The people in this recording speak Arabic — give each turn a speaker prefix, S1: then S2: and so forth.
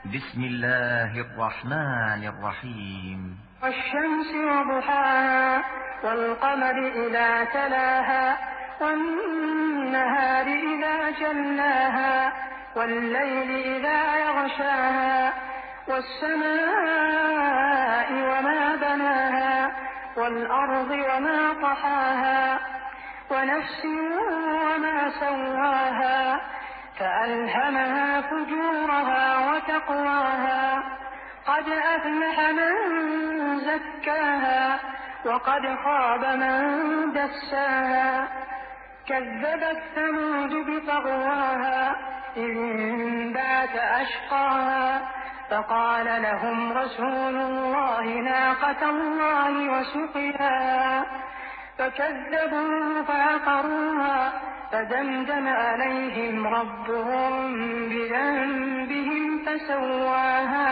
S1: بسم الله الرحمن الرحيم.
S2: والشمس وضحاها والقمر إذا تلاها والنهار إذا جلاها والليل إذا يغشاها والسماء وما بناها والأرض وما طحاها ونفس وما سواها فألهمها فجورها وتقواها قد أفلح من زكاها وقد خاب من دساها كذبت ثمود بطغواها إذ انبعث أشقاها فقال لهم رسول الله ناقة الله وسقياها فكذبوا فعقروها فدمدم عليهم ربهم بذنبهم فسواها